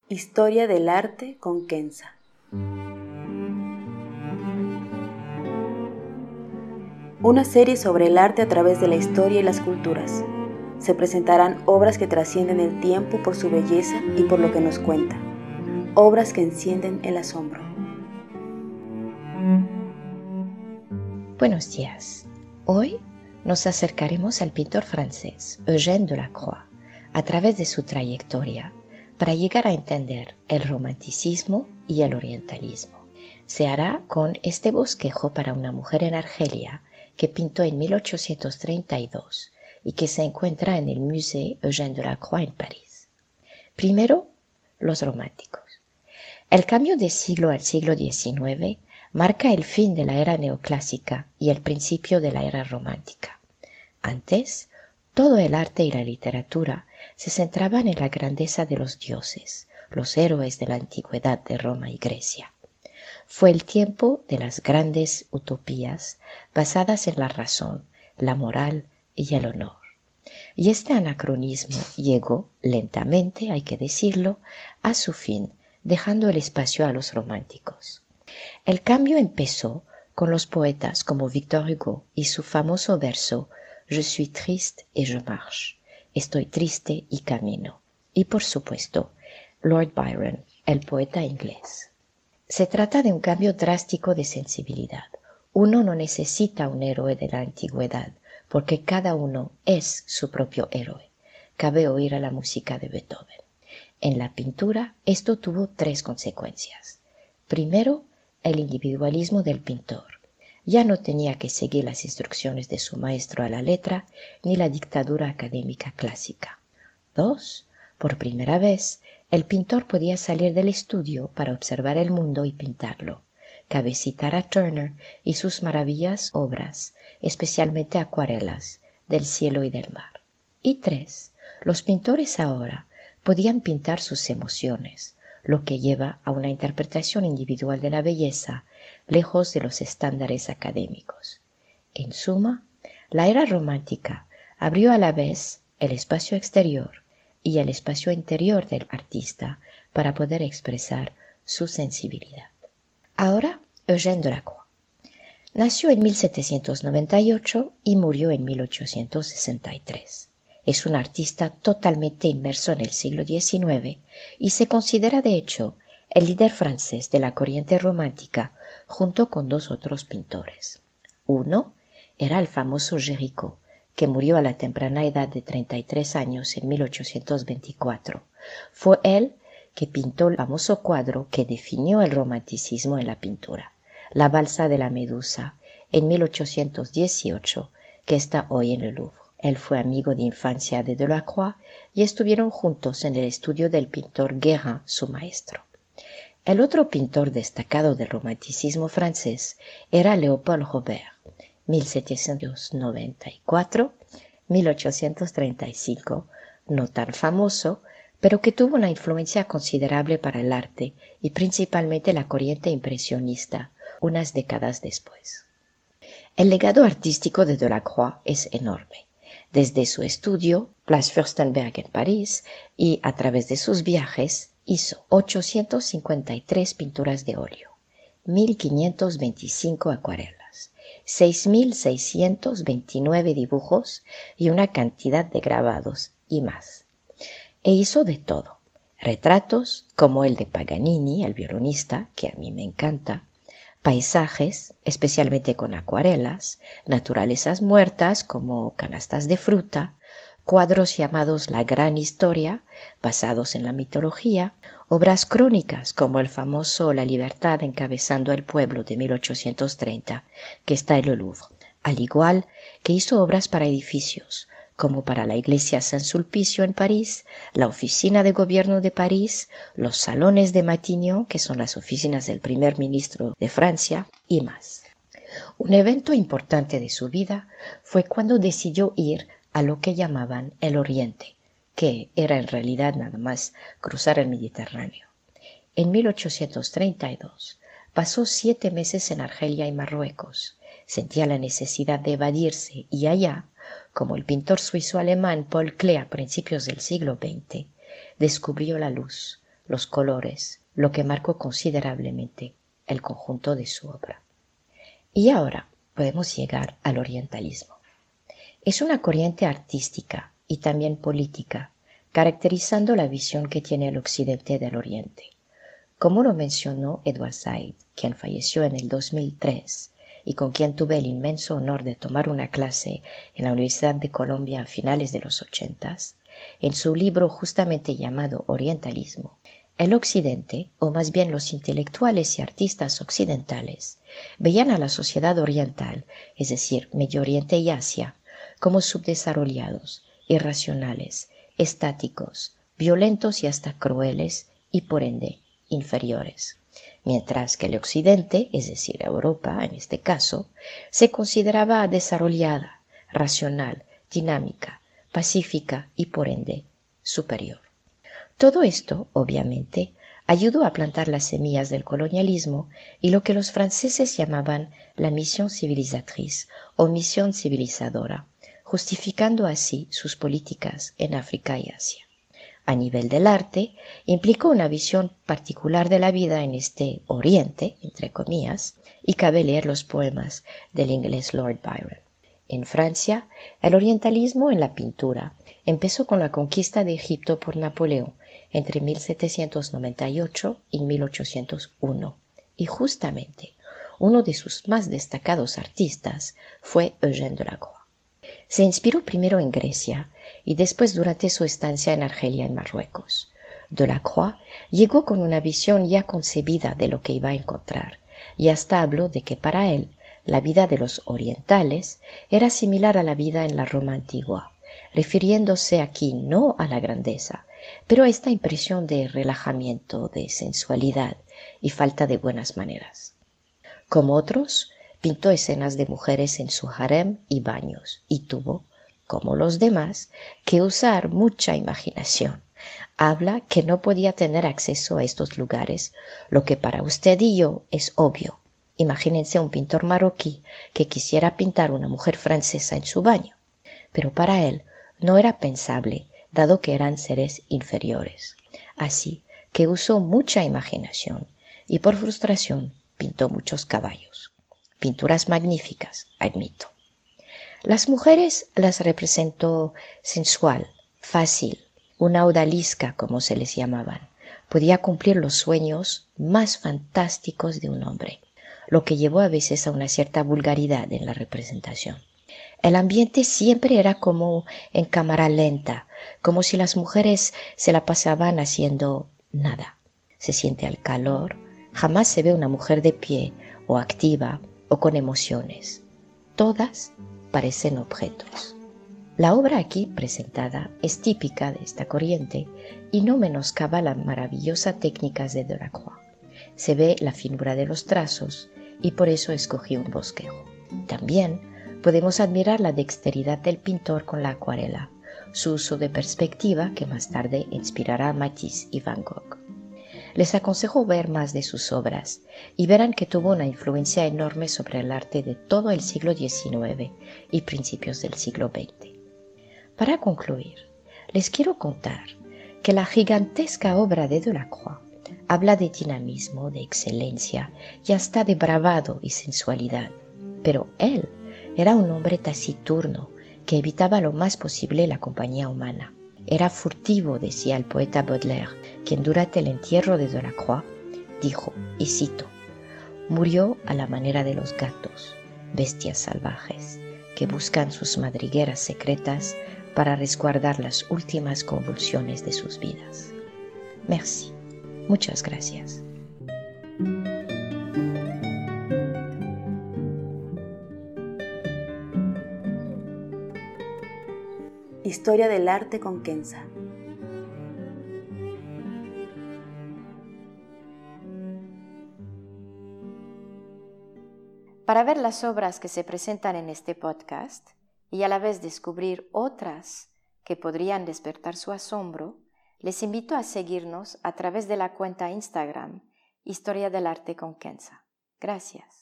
Historia del arte con Kenza. Una serie sobre el arte a través de la historia y las culturas. Se presentarán obras que trascienden el tiempo por su belleza y por lo que nos cuenta. Obras que encienden el asombro. Buenos días. Hoy nos acercaremos al pintor francés Eugène Delacroix a través de su trayectoria para llegar a entender el romanticismo y el orientalismo. Se hará con este bosquejo para una mujer en Argelia que pintó en 1832 y que se encuentra en el Musée Eugène Delacroix en París. Primero, los románticos. El cambio de siglo al siglo XIX marca el fin de la era neoclásica y el principio de la era romántica. Antes, todo el arte y la literatura se centraban en la grandeza de los dioses, los héroes de la antigüedad de Roma y Grecia. Fue el tiempo de las grandes utopías basadas en la razón, la moral y el honor. Y este anacronismo llegó, lentamente, hay que decirlo, a su fin, dejando el espacio a los románticos. El cambio empezó con los poetas como Victor Hugo y su famoso verso «Je suis triste et je marche», estoy triste y camino, y por supuesto Lord Byron, el poeta inglés. Se trata de un cambio drástico de sensibilidad. Uno no necesita un héroe de la antigüedad, porque cada uno es su propio héroe. Cabe oír a la música de Beethoven. En la pintura esto tuvo tres consecuencias. Primero, el individualismo del pintor. Ya no tenía que seguir las instrucciones de su maestro a la letra ni la dictadura académica clásica. Dos, por primera vez, el pintor podía salir del estudio para observar el mundo y pintarlo. Cabe citar a Turner y sus maravillosas obras, especialmente acuarelas, del cielo y del mar. Y tres, los pintores ahora podían pintar sus emociones, lo que lleva a una interpretación individual de la belleza, lejos de los estándares académicos. En suma, la era romántica abrió a la vez el espacio exterior y el espacio interior del artista para poder expresar su sensibilidad. Ahora, Eugène Delacroix. Nació en 1798 y murió en 1863. Es un artista totalmente inmerso en el siglo XIX y se considera de hecho el líder francés de la corriente romántica junto con dos otros pintores. Uno era el famoso Géricault, que murió a la temprana edad de 33 años en 1824. Fue él que pintó el famoso cuadro que definió el romanticismo en la pintura, La Balsa de la Medusa, en 1818, que está hoy en el Louvre. Él fue amigo de infancia de Delacroix y estuvieron juntos en el estudio del pintor Guérin, su maestro. El otro pintor destacado del romanticismo francés era Léopold Robert, 1794-1835, no tan famoso, pero que tuvo una influencia considerable para el arte y principalmente la corriente impresionista, unas décadas después. El legado artístico de Delacroix es enorme. Desde su estudio, Place Fürstenberg en París, y a través de sus viajes, hizo 853 pinturas de óleo, 1525 acuarelas, 6629 dibujos y una cantidad de grabados y más. E hizo de todo, retratos como el de Paganini, el violinista, que a mí me encanta, paisajes, especialmente con acuarelas, naturalezas muertas como canastas de fruta, cuadros llamados La Gran Historia, basados en la mitología, obras crónicas como el famoso La Libertad encabezando el pueblo de 1830, que está en el Louvre, al igual que hizo obras para edificios, como para la iglesia Saint-Sulpicio en París, la oficina de gobierno de París, los salones de Matignon, que son las oficinas del primer ministro de Francia, y más. Un evento importante de su vida fue cuando decidió ir a lo que llamaban el Oriente, que era en realidad nada más cruzar el Mediterráneo. En 1832 pasó 7 meses en Argelia y Marruecos. Sentía la necesidad de evadirse y allá, como el pintor suizo-alemán Paul Klee a principios del siglo XX, descubrió la luz, los colores, lo que marcó considerablemente el conjunto de su obra. Y ahora podemos llegar al orientalismo. Es una corriente artística y también política, caracterizando la visión que tiene el occidente del oriente. Como lo mencionó Edward Said, quien falleció en el 2003 y con quien tuve el inmenso honor de tomar una clase en la Universidad de Colombia a finales de los 80s, en su libro justamente llamado Orientalismo, el occidente, o más bien los intelectuales y artistas occidentales, veían a la sociedad oriental, es decir, Medio Oriente y Asia, como subdesarrollados, irracionales, estáticos, violentos y hasta crueles y por ende inferiores, mientras que el occidente, es decir, Europa en este caso, se consideraba desarrollada, racional, dinámica, pacífica y por ende superior. Todo esto, obviamente, ayudó a plantar las semillas del colonialismo y lo que los franceses llamaban la misión civilizatrice o misión civilizadora, justificando así sus políticas en África y Asia. A nivel del arte, implicó una visión particular de la vida en este Oriente, entre comillas, y cabe leer los poemas del inglés Lord Byron. En Francia, el orientalismo en la pintura empezó con la conquista de Egipto por Napoleón entre 1798 y 1801, y justamente uno de sus más destacados artistas fue Eugène Delacroix. Se inspiró primero en Grecia y después durante su estancia en Argelia y Marruecos. Delacroix llegó con una visión ya concebida de lo que iba a encontrar y hasta habló de que para él la vida de los orientales era similar a la vida en la Roma antigua, refiriéndose aquí no a la grandeza, pero a esta impresión de relajamiento, de sensualidad y falta de buenas maneras. Como otros, pintó escenas de mujeres en su harem y baños, y tuvo, como los demás, que usar mucha imaginación. Habla que no podía tener acceso a estos lugares, lo que para usted y yo es obvio. Imagínense un pintor marroquí que quisiera pintar una mujer francesa en su baño. Pero para él no era pensable, dado que eran seres inferiores. Así que usó mucha imaginación y por frustración pintó muchos caballos. Pinturas magníficas, admito. Las mujeres las representó sensual, fácil, una odalisca como se les llamaban. Podía cumplir los sueños más fantásticos de un hombre, lo que llevó a veces a una cierta vulgaridad en la representación. El ambiente siempre era como en cámara lenta, como si las mujeres se la pasaban haciendo nada. Se siente el calor, jamás se ve una mujer de pie o activa o con emociones. Todas parecen objetos. La obra aquí presentada es típica de esta corriente y no menoscaba la maravillosa técnica de Delacroix. Se ve la finura de los trazos y por eso escogí un bosquejo. También podemos admirar la dexteridad del pintor con la acuarela, su uso de perspectiva que más tarde inspirará a Matisse y Van Gogh. Les aconsejo ver más de sus obras y verán que tuvo una influencia enorme sobre el arte de todo el siglo XIX y principios del siglo XX. Para concluir, les quiero contar que la gigantesca obra de Delacroix habla de dinamismo, de excelencia y hasta de bravado y sensualidad, pero él era un hombre taciturno que evitaba lo más posible la compañía humana. Era furtivo, decía el poeta Baudelaire, quien durante el entierro de Delacroix dijo, y cito, «Murió a la manera de los gatos, bestias salvajes, que buscan sus madrigueras secretas para resguardar las últimas convulsiones de sus vidas». Merci. Muchas gracias. Historia del arte con Kenza. Para ver las obras que se presentan en este podcast y a la vez descubrir otras que podrían despertar su asombro, les invito a seguirnos a través de la cuenta Instagram Historia del Arte con Kenza. Gracias.